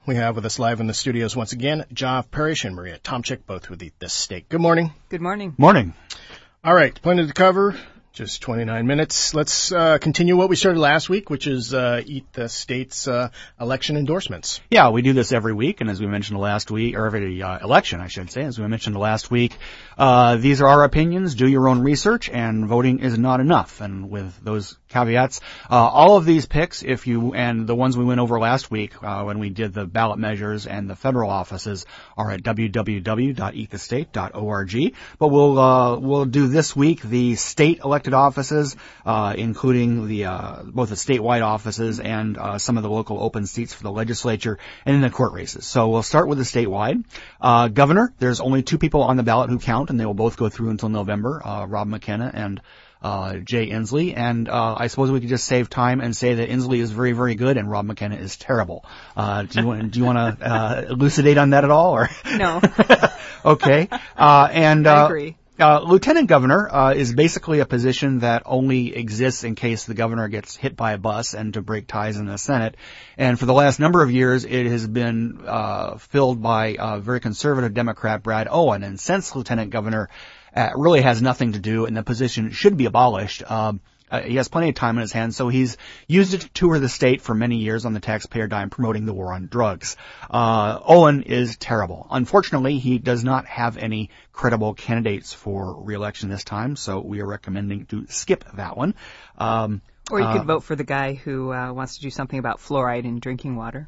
We have with us live in the studios once again, Joff Parrish and Maria Tomczyk, both with the state. Good morning. Good morning. Morning. All right, plenty to cover. Just 29 minutes. Let's continue what we started last week, which is Eat the State's election endorsements. Yeah, we do this every week, and as we mentioned last week, or every election, I should say, as we mentioned last week, these are our opinions. Do your own research, and voting is not enough. And with those caveats, all of these picks, and the ones we went over last week when we did the ballot measures and the federal offices, are at www.eatthestate.org. But we'll do this week the state elected offices, including both the statewide offices and some of the local open seats for the legislature and in the court races. So we'll start with the statewide. Governor, there's only two people on the ballot who count, and they will both go through until November, Rob McKenna and Jay Inslee. And I suppose we could just save time and say that Inslee is very, very good and Rob McKenna is terrible. Do you want to elucidate on that at all? Or No. Okay. I agree. Lieutenant governor is basically a position that only exists in case the governor gets hit by a bus and to break ties in the Senate. And for the last number of years, it has been filled by very conservative Democrat Brad Owen. And since lieutenant governor really has nothing to do and the position should be abolished, he has plenty of time on his hands, so he's used it to tour the state for many years on the taxpayer dime promoting the war on drugs. Owen is terrible. Unfortunately, he does not have any credible candidates for re-election this time, so we are recommending to skip that one. Or you could vote for the guy who wants to do something about fluoride in drinking water.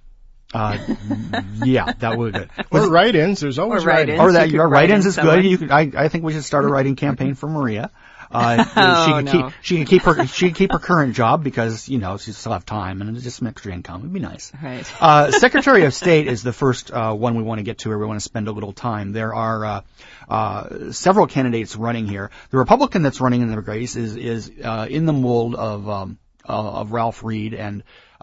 Yeah, that would be good. Or write-ins. There's always write-ins. Or that your write-ins is good. I think we should start a writing campaign for Maria. She can keep her current job because, she still have time and it's just some extra income. It'd be nice. Right. Secretary of State is the first one we want to get to, or we want to spend a little time. There are several candidates running here. The Republican that's running in the race is in the mold of Ralph Reed and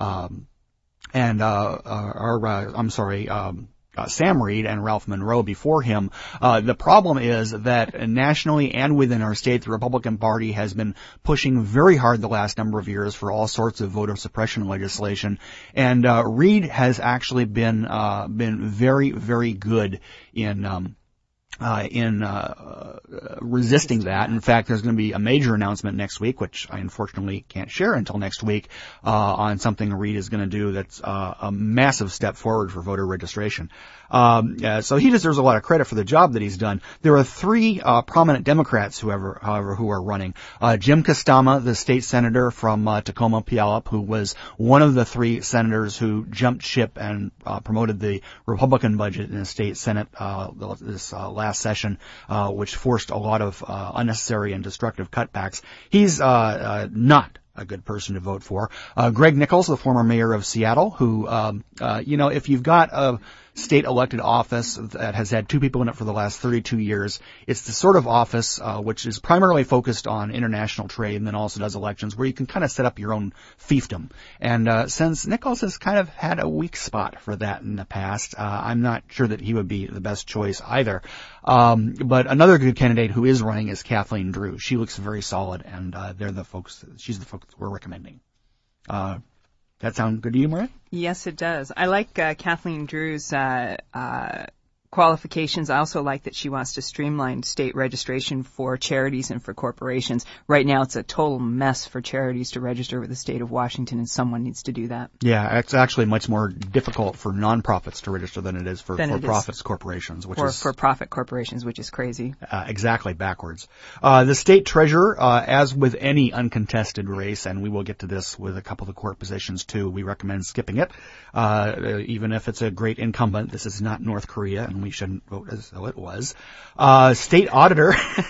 Sam Reed and Ralph Monroe before him. The problem is that nationally and within our state, the Republican Party has been pushing very hard the last number of years for all sorts of voter suppression legislation. And Reed has actually been very, very good in resisting that. In fact, there's going to be a major announcement next week, which I unfortunately can't share until next week, on something Reed is going to do that's a massive step forward for voter registration. So he deserves a lot of credit for the job that he's done. There are three prominent Democrats, however, who are running. Jim Kostama, the state senator from Tacoma, Puyallup, who was one of the three senators who jumped ship and promoted the Republican budget in the state Senate this last session, which forced a lot of unnecessary and destructive cutbacks. He's not a good person to vote for. Greg Nichols, the former mayor of Seattle, who, if you've got a state elected office that has had two people in it for the last 32 years, it's the sort of office which is primarily focused on international trade and then also does elections where you can kind of set up your own fiefdom. And since Nichols has kind of had a weak spot for that in the past, I'm not sure that he would be the best choice either. But another good candidate who is running is Kathleen Drew. She looks very solid, and she's the folks we're recommending. That sound good to you, Maria? Yes, it does. I like Kathleen Drew's qualifications. I also like that she wants to streamline state registration for charities and for corporations. Right now, it's a total mess for charities to register with the state of Washington, and someone needs to do that. Yeah, it's actually much more difficult for nonprofits to register than it is for for-profit corporations, for-profit corporations, which is crazy. Exactly backwards. The state treasurer, as with any uncontested race, and we will get to this with a couple of the court positions too, we recommend skipping it. Even if it's a great incumbent, this is not North Korea, and we shouldn't vote as though it was. State auditor.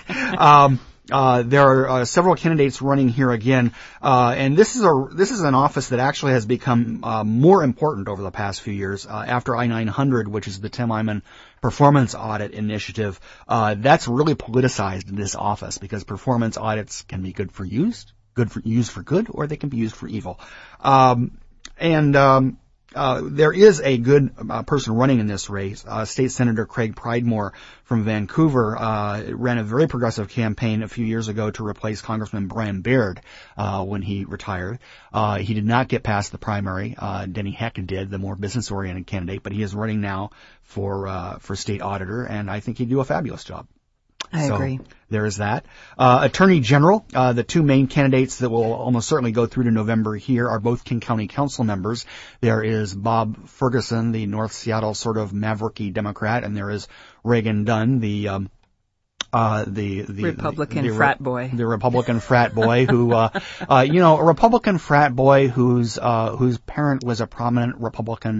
There are several candidates running here again, and this is an office that actually has become more important over the past few years. After I-900, which is the Tim Eyman Performance Audit Initiative, that's really politicized this office because performance audits can be used for good, or they can be used for evil. there is a good person running in this race. State Senator Craig Pridemore from Vancouver ran a very progressive campaign a few years ago to replace Congressman Brian Baird when he retired. He did not get past the primary. Denny Heck did, the more business-oriented candidate, but he is running now for state auditor, and I think he'd do a fabulous job. I agree. There is that. Attorney General, the two main candidates that will almost certainly go through to November here are both King County Council members. There is Bob Ferguson, the North Seattle sort of mavericky Democrat, and there is Reagan Dunn, the Republican frat boy. The Republican frat boy who, a Republican frat boy whose parent was a prominent Republican,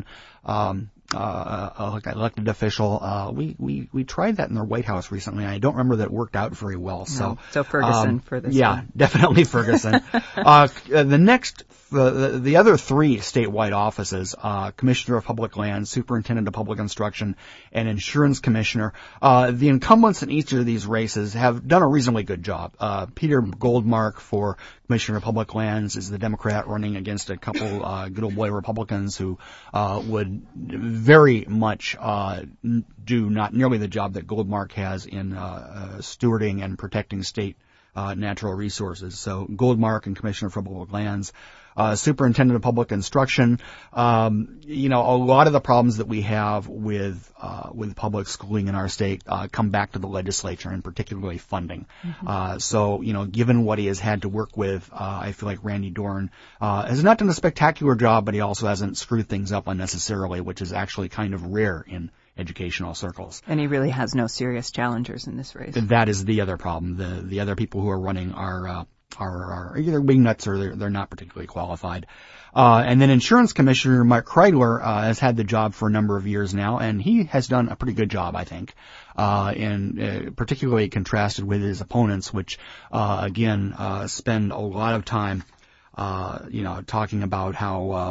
elected official. We tried that in the White House recently, and I don't remember that it worked out very well. So Ferguson for this. Yeah, one. Definitely Ferguson. The other three statewide offices, Commissioner of Public Lands, Superintendent of Public Instruction, and Insurance Commissioner, the incumbents in each of these races have done a reasonably good job. Peter Goldmark for Commissioner of Public Lands is the Democrat running against a couple good old boy Republicans who would very much do not nearly the job that Goldmark has in stewarding and protecting state natural resources. So Goldmark and Commissioner for Public Lands. Superintendent of Public Instruction, a lot of the problems that we have with public schooling in our state come back to the legislature, and particularly funding. Mm-hmm. Given what he has had to work with, I feel like Randy Dorn has not done a spectacular job, but he also hasn't screwed things up unnecessarily, which is actually kind of rare in educational circles. And he really has no serious challengers in this race. That is the other problem. The other people who are running are either wingnuts or they're not particularly qualified. And then Insurance Commissioner Mark Kreidler has had the job for a number of years now, and he has done a pretty good job, I think, and particularly contrasted with his opponents, which again spend a lot of time talking about how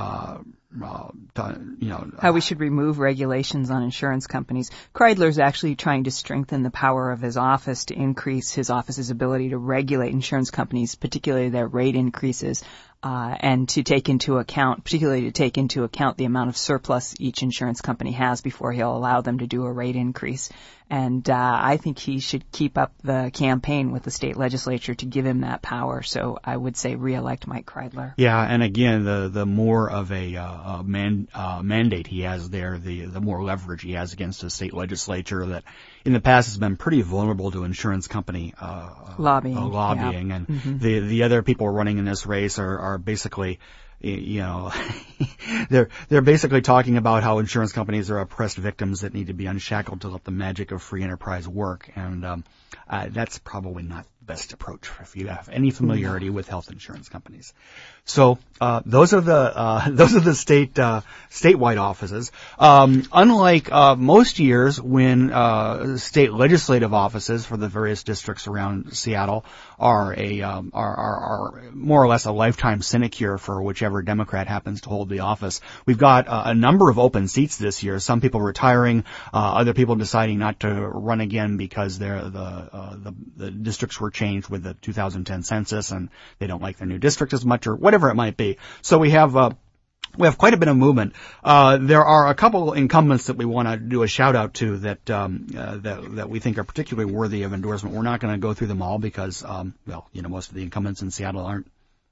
how we should remove regulations on insurance companies. Kreidler's actually trying to strengthen the power of his office to increase his office's ability to regulate insurance companies, particularly their rate increases, and to take into account the amount of surplus each insurance company has before he'll allow them to do a rate increase. And I think he should keep up the campaign with the state legislature to give him that power. So I would say re-elect Mike Kreidler. Yeah, and again, the more of a mandate he has there, the more leverage he has against the state legislature that in the past has been pretty vulnerable to insurance company lobbying. Yeah. And mm-hmm. the other people running in this race are basically, they're basically talking about how insurance companies are oppressed victims that need to be unshackled to let the magic of free enterprise work, and that's probably not the best approach if you have any familiarity with health insurance companies. So those are the statewide offices. Unlike most years when state legislative offices for the various districts around Seattle are more or less a lifetime sinecure for whichever Democrat happens to hold the office, we've got a number of open seats this year. Some people retiring, other people deciding not to run again because the districts were changed with the 2010 census and they don't like their new district as much, or whatever it might be. So we have quite a bit of movement. There are a couple incumbents that we want to do a shout out to that we think are particularly worthy of endorsement. We're not going to go through them all because, most of the incumbents in Seattle aren't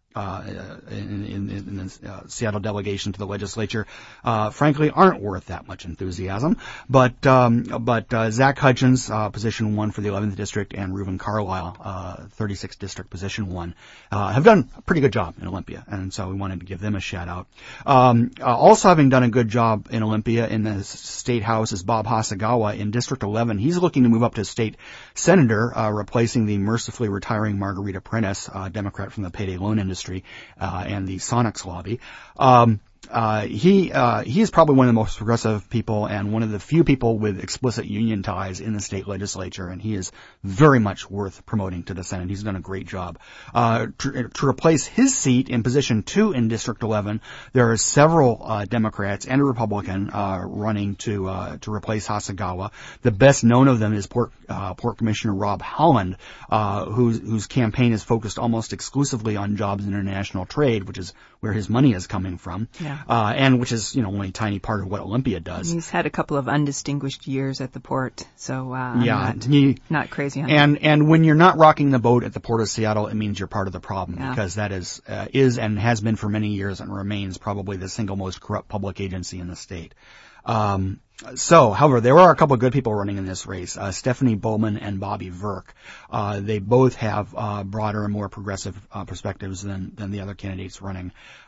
in the Seattle delegation to the legislature, frankly, aren't worth that much enthusiasm. But Zach Hutchins, position 1 for the 11th district, and Reuben Carlisle, 36th district, position 1, have done a pretty good job in Olympia, and so we wanted to give them a shout out. Also having done a good job in Olympia in the state house is Bob Hasegawa in District 11. He's looking to move up to state senator, replacing the mercifully retiring Margarita Prentice, Democrat from the payday loan industry, and the Sonics lobby. He is probably one of the most progressive people and one of the few people with explicit union ties in the state legislature, and he is very much worth promoting to the Senate. He's done a great job. To replace his seat in position 2 in District 11, there are several Democrats and a Republican running to replace Hasegawa. The best known of them is Port Commissioner Rob Holland, whose campaign is focused almost exclusively on jobs and international trade, which is where his money is coming from. Yeah. and which is, only a tiny part of what Olympia does. He's had a couple of undistinguished years at the port, so not crazy on him. And when you're not rocking the boat at the Port of Seattle, it means you're part of the problem, because that is and has been for many years and remains probably the single most corrupt public agency in the state. However, there are a couple of good people running in this race, Stephanie Bowman and Bobby Virk. They both have broader and more progressive perspectives than the other candidates running.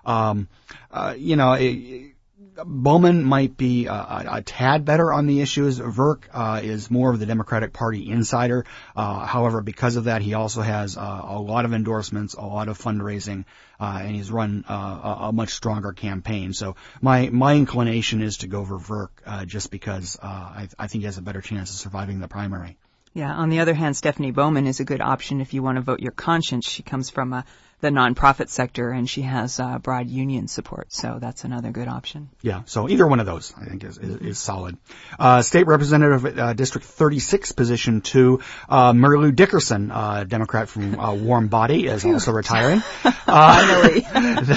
Bowman might be a tad better on the issues. Virk is more of the Democratic Party insider. However, because of that, he also has a lot of endorsements, a lot of fundraising, and he's run a much stronger campaign. So my inclination is to go for Virk just because I think he has a better chance of surviving the primary. Yeah. On the other hand, Stephanie Bowman is a good option if you want to vote your conscience. She comes from the nonprofit sector, and she has broad union support, so that's another good option. Yeah, so either one of those, I think, is solid. State Representative, District 36, Position 2, Mary Lou Dickerson, Democrat from Warm Body, is also retiring. Finally. And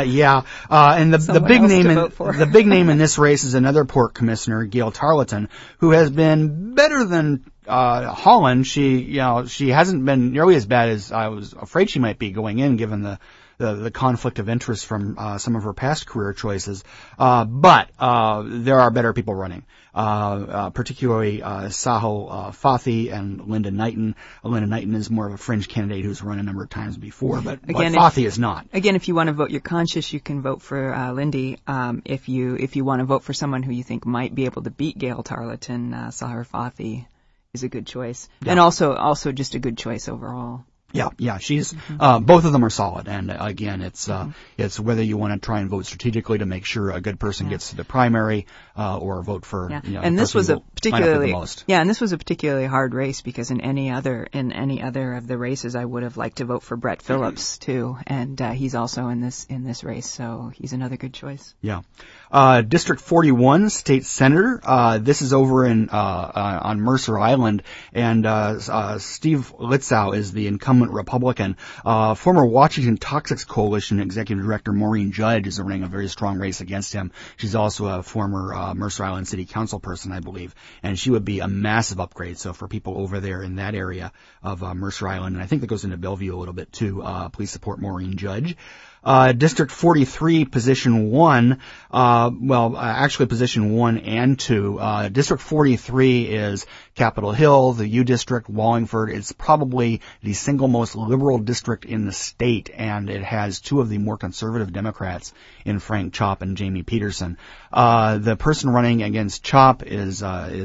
the big name in this race is another port commissioner, Gail Tarleton, who has been better than Holland. She hasn't been nearly as bad as I was afraid she might be going in, given the conflict of interest from some of her past career choices. But there are better people running, particularly Sahil Fathi and Linda Knighton. Linda Knighton is more of a fringe candidate who's run a number of times before, but Fathi is not. Again, if you want to vote your conscience, you can vote for Lindy. If you want to vote for someone who you think might be able to beat Gail Tarleton, Sahil Fathi is a good choice, and also just a good choice overall. Yeah, she's, both of them are solid. And again, it's whether you want to try and vote strategically to make sure a good person gets to the primary, or vote for, and this was a particularly hard race, because in any other of the races, I would have liked to vote for Brett Phillips too. And, he's also in this race. So he's another good choice. Yeah. District 41, State Senator. This is over on Mercer Island, and Steve Litzow is the incumbent Republican. Former Washington Toxics Coalition Executive Director Maureen Judge is running a very strong race against him. She's also a former Mercer Island City Council person, I believe, and she would be a massive upgrade. So for people over there in that area of Mercer Island, and I think that goes into Bellevue a little bit too, please support Maureen Judge. District 43, Position 1, actually Position 1 and 2. District 43 is Capitol Hill, the U District, Wallingford. It's probably the single most liberal district in the state, and it has two of the more conservative Democrats in Frank Chopp and Jamie Peterson. The person running against Chopp is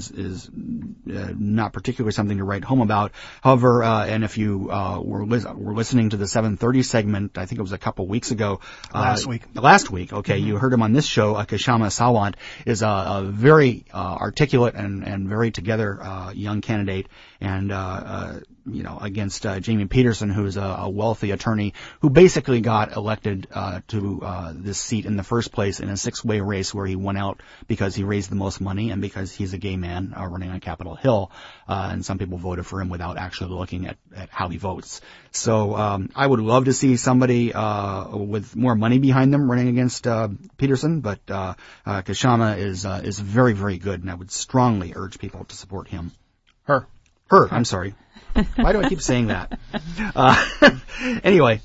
not particularly something to write home about. However, and if you were listening to the 7:30 segment, I think it was a couple weeks ago. Last week, okay, you heard him on this show. Kshama Sawant is a very articulate and very together young candidate, and against Jamie Peterson, who's a wealthy attorney who basically got elected to this seat in the first place in a 6-way race where he won out because he raised the most money and because he's a gay man running on Capitol Hill, and some people voted for him without actually looking at how he votes. So I would love to see somebody with more money behind them running against Peterson, but Kshama is very, very good, and I would strongly urge people to support him. Her, I'm sorry. Why do I keep saying that? Anyway,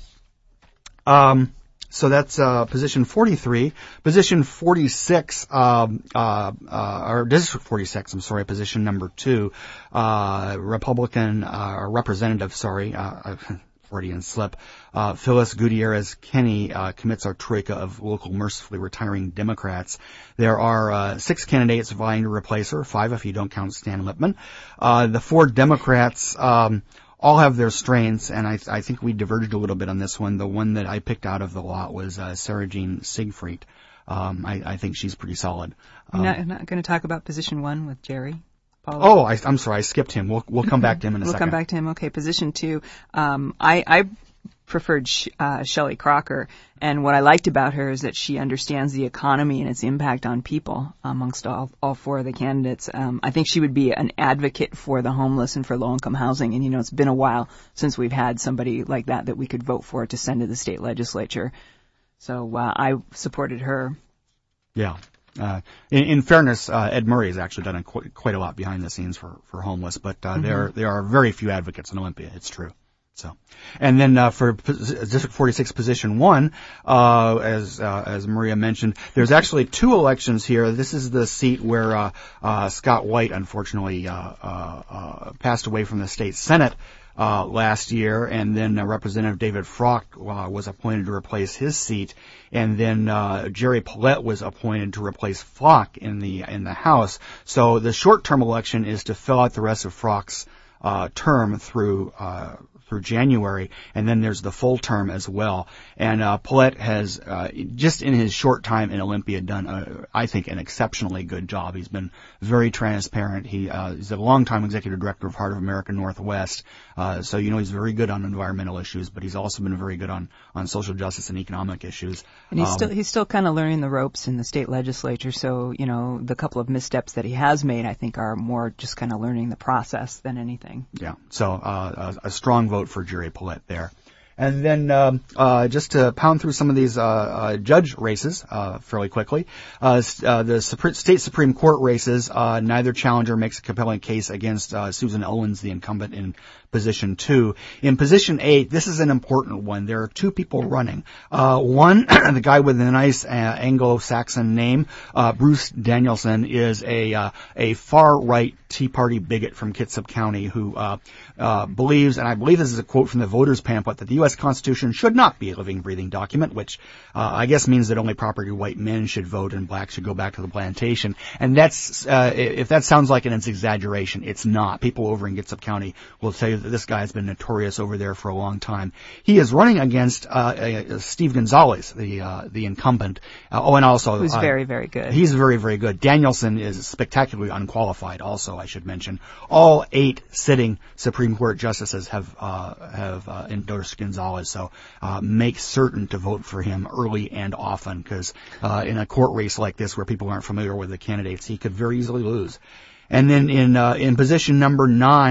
so that's position 43. Position 46, or District 46, I'm sorry, position number 2, Republican, Representative, Freudian slip, Phyllis Gutierrez Kenny commits our troika of local mercifully retiring Democrats. There are 6 candidates vying to replace her, 5 if you don't count Stan Lippman. The 4 Democrats all have their strengths, and I think we diverged a little bit on this one. The one that I picked out of the lot was Sarah Jean Siegfried. I think she's pretty solid. You're not going to talk about position 1 with Jerry? Oh, I'm sorry, I skipped him. We'll come back to him in a second. We'll come back to him. Okay, position 2. I preferred Shelley Crocker, and what I liked about her is that she understands the economy and its impact on people amongst all 4 of the candidates. I think she would be an advocate for the homeless and for low-income housing, and it's been a while since we've had somebody like that we could vote for to send to the state legislature. So I supported her. Yeah. In fairness, Ed Murray has actually done quite a lot behind the scenes for homeless, but there are very few advocates in Olympia. It's true. So, and then for District 46 Position 1, as Maria mentioned, there's actually 2 elections here. This is the seat where Scott White unfortunately passed away from the state Senate last year, and then Representative David Frock was appointed to replace his seat, and then Jerry Paulette was appointed to replace Flock in the House. So the short-term election is to fill out the rest of Frock's term through January, and then there's the full term as well. And Paulette has, just in his short time in Olympia, done, I think, an exceptionally good job. He's been very transparent. He's a longtime executive director of Heart of America Northwest, so he's very good on environmental issues, but he's also been very good on social justice and economic issues. And he's still kind of learning the ropes in the state legislature, so, the couple of missteps that he has made, I think, are more just kind of learning the process than anything. Yeah, so a strong vote for Jerry Paulette there. And then just to pound through some of these judge races fairly quickly, the state Supreme Court races, neither challenger makes a compelling case against Susan Owens, the incumbent in Position 2. In Position 8, this is an important one. There are 2 people running. One, the guy with a nice Anglo-Saxon name, Bruce Danielson, is a far-right Tea Party bigot from Kitsap County who believes, and I believe this is a quote from the voters' pamphlet, that the U.S. Constitution should not be a living, breathing document, which I guess means that only property white men should vote and blacks should go back to the plantation. And that's, if that sounds like an exaggeration, it's not. People over in Kitsap County will tell you that this guy has been notorious over there for a long time. He is running against Steve Gonzalez, the incumbent. And also who's very, very good. He's very, very good. Danielson is spectacularly unqualified. Also, I should mention, all 8 sitting Supreme Court justices have endorsed Gonzalez. So make certain to vote for him early and often, because in a court race like this where people aren't familiar with the candidates, he could very easily lose. And then in position number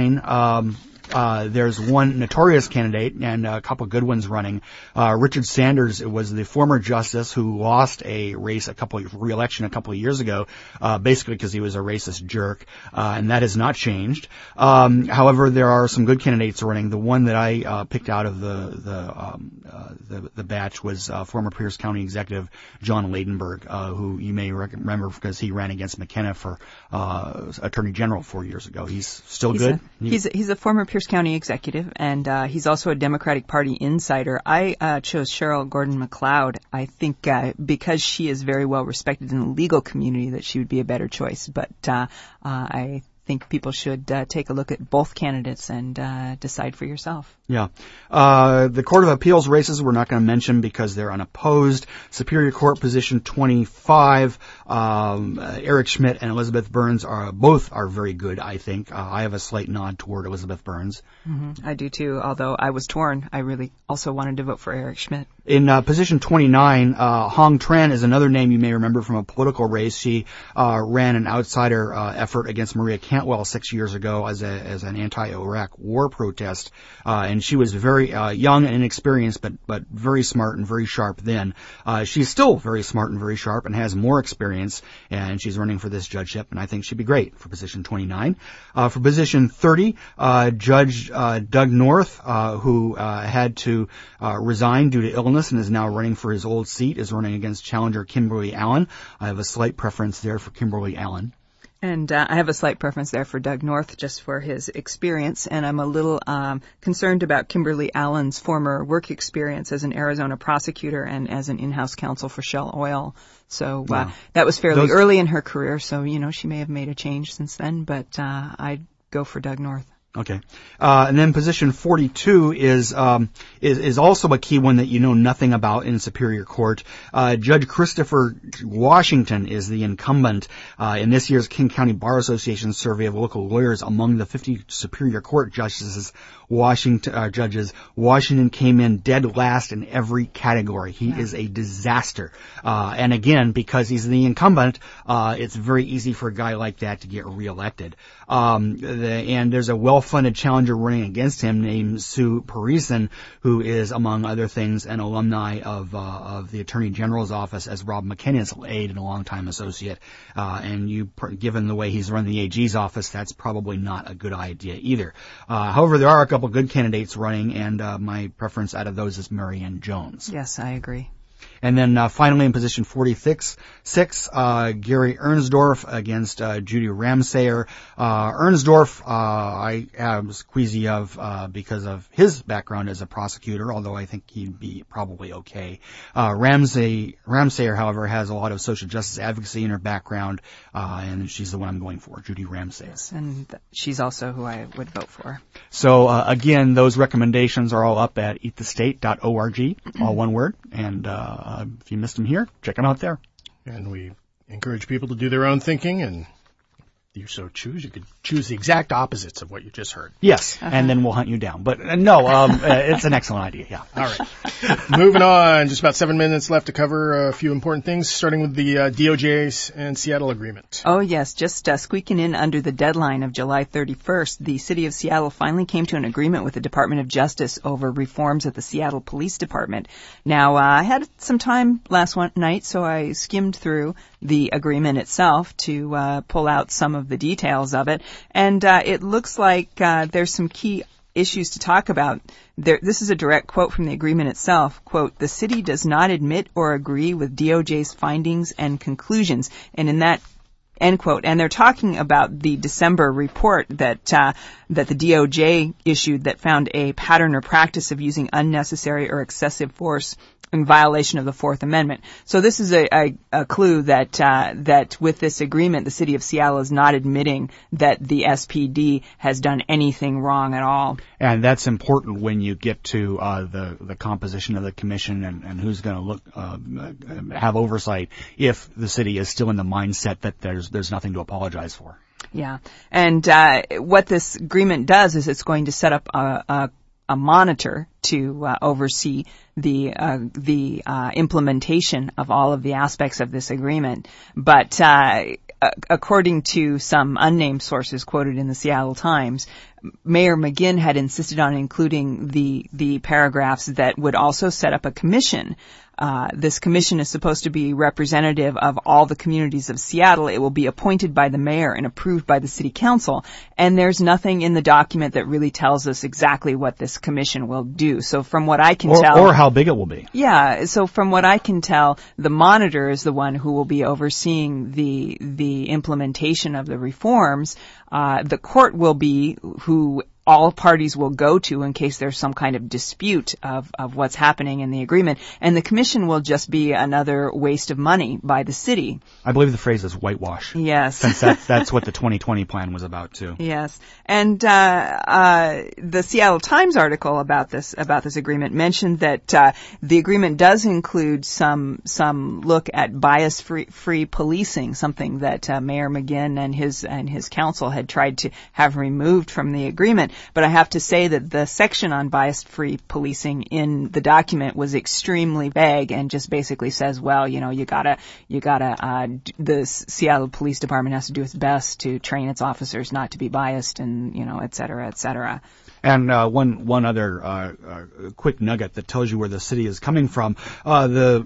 9, there's one notorious candidate and a couple good ones running. Richard Sanders was the former justice who lost a race re-election a couple of years ago, basically because he was a racist jerk, and that has not changed. However, there are some good candidates running. The one that I picked out of the batch was former Pierce County Executive John Ladenburg, who you may remember because he ran against McKenna for Attorney General 4 years ago. He's still good. He's a former Pierce County executive, and he's also a Democratic Party insider. I chose Cheryl Gordon McLeod. I think because she is very well respected in the legal community that she would be a better choice. But I think people should take a look at both candidates and decide for yourself. Yeah. The Court of Appeals races we're not going to mention because they're unopposed. Superior Court Position 25, Eric Schmidt and Elizabeth Burns both are very good, I think. I have a slight nod toward Elizabeth Burns. Mm-hmm. I do too, although I was torn. I really also wanted to vote for Eric Schmidt. In Position 29, Hong Tran is another name you may remember from a political race. She ran an outsider effort against Maria Cantwell 6 years ago as an anti-Iraq war protest, and she was very young and inexperienced, but very smart and very sharp then. She's still very smart and very sharp and has more experience, and she's running for this judgeship, and I think she'd be great for Position 29. For Position 30, Judge Doug North, who had to resign due to illness and is now running for his old seat, is running against challenger Kimberly Allen. I have a slight preference there for Kimberly Allen. And I have a slight preference there for Doug North just for his experience, and I'm a little concerned about Kimberly Allen's former work experience as an Arizona prosecutor and as an in-house counsel for Shell Oil. So that was fairly early in her career, so she may have made a change since then, but I'd go for Doug North. Okay. And then position 42 is also a key one that you know nothing about in Superior Court. Judge Christopher Washington is the incumbent in this year's King County Bar Association survey of local lawyers among the 50 Superior Court justices. Washington came in dead last in every category. He is a disaster. And again, because he's the incumbent, it's very easy for a guy like that to get reelected. And there's a well-funded challenger running against him named Sue Parison, who is, among other things, an alumni of the Attorney General's office as Rob McKinnon's aide and a longtime associate. Given the way he's run the AG's office, that's probably not a good idea either. However, there are a couple good candidates running, and my preference out of those is Marianne Jones. Yes, I agree. And then finally in position 46, Gary Ernsdorf against Judy Ramsayer. Ernsdorf, I was queasy of because of his background as a prosecutor, although I think he'd be probably okay. Ramsayer, however, has a lot of social justice advocacy in her background, and she's the one I'm going for, Judy Ramsayer. Yes, and she's also who I would vote for. So again, those recommendations are all up at eatthestate.org, all one word, and if you missed them here, check them out there. And we encourage people to do their own thinking, and if you so choose, you could choose the exact opposites of what you just heard. Yes, and then we'll hunt you down. But it's an excellent idea, yeah. All right. Moving on, just about 7 minutes left to cover a few important things, starting with the DOJ and Seattle agreement. Oh, yes, just squeaking in under the deadline of July 31st, the city of Seattle finally came to an agreement with the Department of Justice over reforms at the Seattle Police Department. Now, I had some time last night, so I skimmed through the agreement itself to pull out some of the details of it. And it looks like there's some key issues to talk about. This is a direct quote from the agreement itself. Quote, "The city does not admit or agree with DOJ's findings and conclusions." And in that, end quote. And they're talking about the December report that the DOJ issued that found a pattern or practice of using unnecessary or excessive force in violation of the Fourth Amendment. So this is a clue that with this agreement, the city of Seattle is not admitting that the SPD has done anything wrong at all. And that's important when you get to the composition of the commission and who's going to look have oversight if the city is still in the mindset that there's nothing to apologize for. Yeah, and what this agreement does is it's going to set up a monitor to oversee the implementation of all of the aspects of this agreement. But according to some unnamed sources quoted in the Seattle Times, Mayor McGinn had insisted on including the paragraphs that would also set up a commission. This commission is supposed to be representative of all the communities of Seattle. It will be appointed by the mayor and approved by the city council. And there's nothing in the document that really tells us exactly what this commission will do. So from what I can tell... Or how big it will be. Yeah. So from what I can tell, the monitor is the one who will be overseeing the implementation of the reforms. The court will be who all parties will go to in case there's some kind of dispute of what's happening in the agreement. And the commission will just be another waste of money by the city. I believe the phrase is whitewash. Yes. Since that's what the 2020 plan was about too. Yes. And the Seattle Times article about this agreement mentioned that the agreement does include some look at bias-free policing, something that Mayor McGinn and his council had tried to have removed from the agreement. But I have to say that the section on bias-free policing in the document was extremely vague and just basically says, well, the Seattle Police Department has to do its best to train its officers not to be biased and, et cetera, et cetera. And one other quick nugget that tells you where the city is coming from. The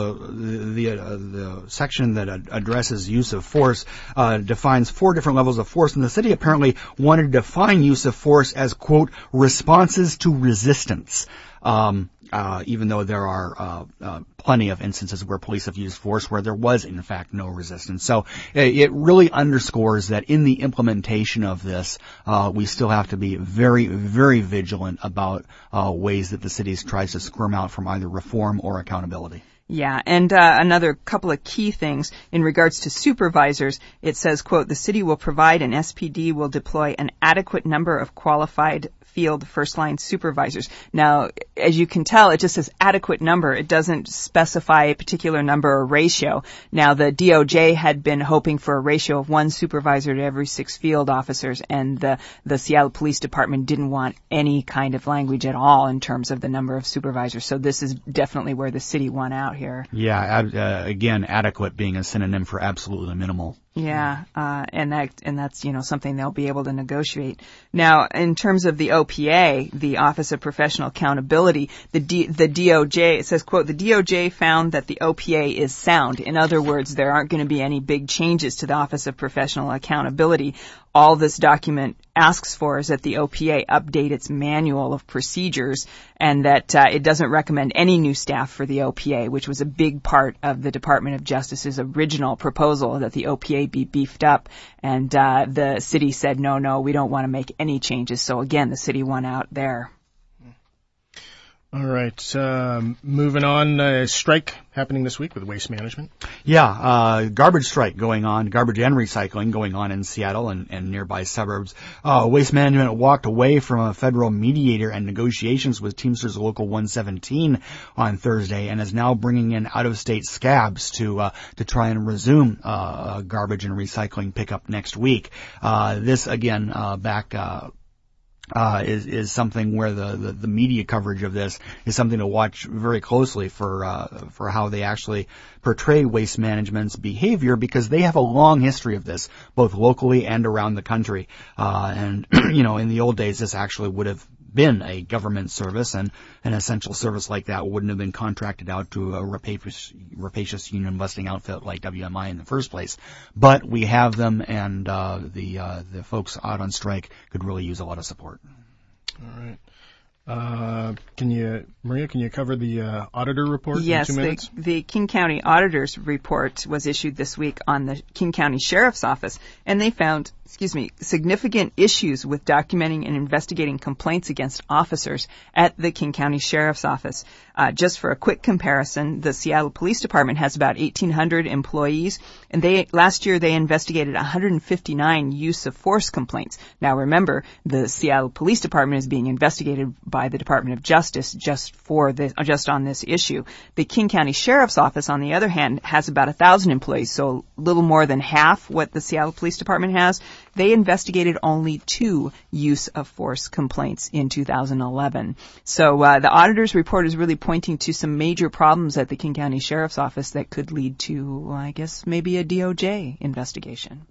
section that addresses use of force defines 4 different levels of force, and the city apparently wanted to define use of force as, quote, responses to resistance. Even though there are plenty of instances where police have used force where there was, in fact, no resistance. So it really underscores that in the implementation of this, we still have to be very, very vigilant about ways that the city tries to squirm out from either reform or accountability. Yeah, and another couple of key things in regards to supervisors. It says, quote, "The city will provide and SPD will deploy an adequate number of qualified field first-line supervisors." Now, as you can tell, it just says adequate number. It doesn't specify a particular number or ratio. Now, the DOJ had been hoping for a ratio of 1 supervisor to every 6 field officers, and the Seattle Police Department didn't want any kind of language at all in terms of the number of supervisors. So this is definitely where the city won out here. Yeah, again, adequate being a synonym for absolutely minimal. Yeah, and that's something they'll be able to negotiate. Now, in terms of the OPA, the Office of Professional Accountability, the DOJ, it says, quote, the DOJ found that the OPA is sound. In other words, there aren't going to be any big changes to the Office of Professional Accountability. All this document asks for is that the OPA update its manual of procedures, and that it doesn't recommend any new staff for the OPA, which was a big part of the Department of Justice's original proposal, that the OPA be beefed up. And the city said, no, we don't want to make any changes. So again, the city won out there. All right. Moving on, strike happening this week with Waste Management. Yeah, garbage strike going on, garbage and recycling going on in Seattle and nearby suburbs. Waste Management walked away from a federal mediator and negotiations with Teamsters Local 117 on Thursday and is now bringing in out-of-state scabs to try and resume garbage and recycling pickup next week. This again is something where the media coverage of this is something to watch very closely for how they actually portray Waste Management's behavior, because they have a long history of this, both locally and around the country. And in the old days, this actually would have been a government service, and an essential service like that wouldn't have been contracted out to a rapacious union busting outfit like WMI in the first place. But we have them, and the folks out on strike could really use a lot of support. All right. Maria, can you cover the auditor report in 2 minutes? Yes, the King County Auditor's report was issued this week on the King County Sheriff's Office, and they found, significant issues with documenting and investigating complaints against officers at the King County Sheriff's Office. Just for a quick comparison, the Seattle Police Department has about 1,800 employees, and last year they investigated 159 use of force complaints. Now remember, the Seattle Police Department is being investigated by the Department of Justice just on this issue. The King County Sheriff's Office, on the other hand, has about 1,000 employees, so a little more than half what the Seattle Police Department has. They investigated only 2 use of force complaints in 2011. So the auditor's report is really pointing to some major problems at the King County Sheriff's Office that could lead to, I guess, maybe a DOJ investigation.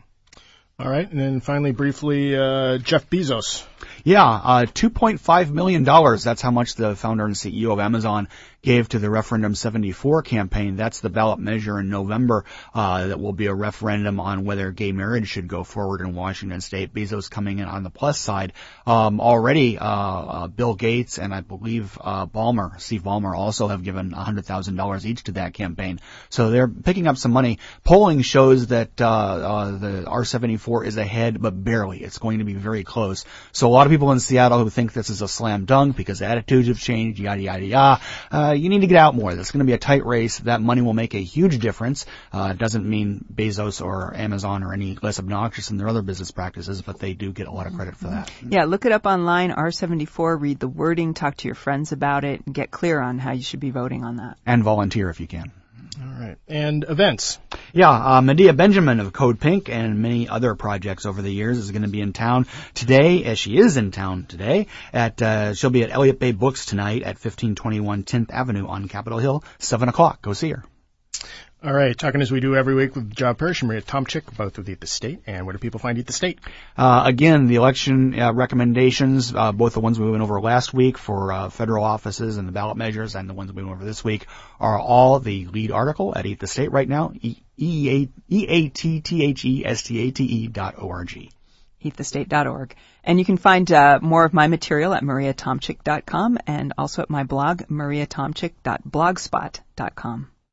All right, and then finally, briefly, Jeff Bezos. Yeah, $2.5 million. That's how much the founder and CEO of Amazon gave to the Referendum 74 campaign. That's the ballot measure in November that will be a referendum on whether gay marriage should go forward in Washington State. Bezos coming in on the plus side. Already, Bill Gates and I believe Steve Ballmer also have given $100,000 each to that campaign. So they're picking up some money. Polling shows that the R74 is ahead, but barely. It's going to be very close. So a lot of people in Seattle who think this is a slam dunk because attitudes have changed, yada, yada, yada. You need to get out more. This is going to be a tight race. That money will make a huge difference. It doesn't mean Bezos or Amazon are any less obnoxious than their other business practices, but they do get a lot of credit for that. Yeah, look it up online, R74, read the wording, talk to your friends about it, and get clear on how you should be voting on that. And volunteer if you can. All right. And events. Yeah, Medea Benjamin of Code Pink and many other projects over the years is going to be in town today, as she is in town today. She'll be at Elliott Bay Books tonight at 1521 10th Avenue on Capitol Hill, 7 o'clock. Go see her. All right, talking as we do every week with Job Parrish and Maria Tomchik, both with Eat the State. And where do people find Eat the State? Again, the election recommendations, both the ones we went over last week for federal offices and the ballot measures and the ones we went over this week, are all the lead article at Eat the State right now, EATTHESTATE.org. EatTheState.org. And you can find more of my material at mariatomchik.com and also at my blog, mariatomchik.blogspot.com.